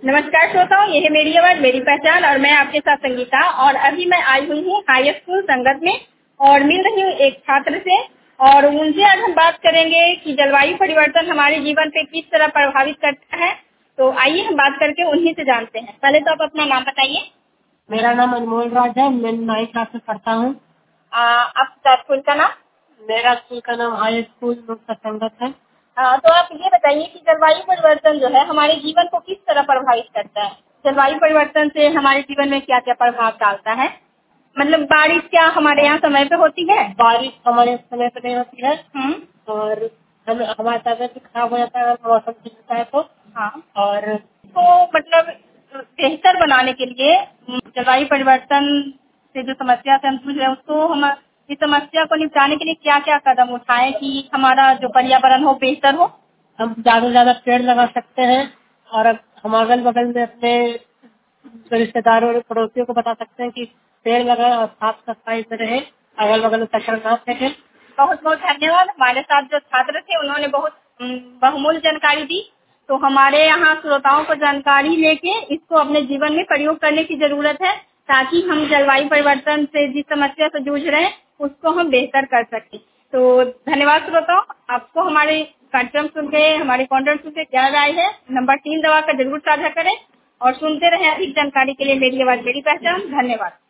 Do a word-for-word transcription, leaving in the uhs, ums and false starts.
नमस्कार श्रोताओं, ये है मेरी आवाज मेरी पहचान और मैं आपके साथ संगीता। और अभी मैं आई हुई हूँ हाई स्कूल संगत में और मिल रही हूँ एक छात्र से और उनसे आज हम बात करेंगे कि जलवायु परिवर्तन हमारे जीवन पे किस तरह प्रभावित करता है। तो आइए हम बात करके उन्हीं से जानते हैं। पहले तो आप अपना नाम बताइए। मेरा नाम अनमोल राज है। मैं नाइन्थ क्लास में पढ़ता हूँ। आपका स्कूल का नाम? मेरा स्कूल का नाम हाई स्कूल मुक्त संगत है। आ, तो आप ये बताइए कि जलवायु परिवर्तन जो है हमारे जीवन को किस तरह प्रभावित करता है। जलवायु परिवर्तन से हमारे जीवन में क्या क्या प्रभाव डालता है। मतलब बारिश क्या हमारे यहाँ समय पे होती है? बारिश हमारे समय पे नहीं होती है हम्म। और हम हमारा तबियत भी खराब हो जाता है अगर मौसम ठीक होता है तो। हाँ। और तो मतलब बेहतर बनाने के लिए हम्म, जलवायु परिवर्तन से जो समस्या से हम जूझ रहे हैं उसको हम इस समस्या को निपटाने के लिए क्या क्या कदम उठाएं कि हमारा जो पर्यावरण हो बेहतर हो। हम ज्यादा से ज्यादा पेड़ लगा सकते हैं और अब हम अगल बगल में अपने रिश्तेदारों और पड़ोसियों को बता सकते हैं कि पेड़ लगाएं और साफ सफाई से रहे, अगल बगल में कचरा ना फेंकें। बहुत बहुत धन्यवाद। हमारे साथ जो छात्र थे उन्होंने बहुत हम्म, बहुमूल्य जानकारी दी। तो हमारे यहाँ श्रोताओं को जानकारी लेके इसको अपने जीवन में प्रयोग करने की जरूरत है ताकि हम जलवायु परिवर्तन से जिस समस्या से जूझ रहे हैं उसको हम बेहतर कर सकें। तो धन्यवाद श्रोताओं। आपको हमारे कार्यक्रम सुन के हमारे कॉन्टेंट सुन के क्या राय है, नंबर तीन दबा कर जरूर साझा करें और सुनते रहें। अधिक जानकारी के लिए मेरी आवाज मेरी पहचान। धन्यवाद।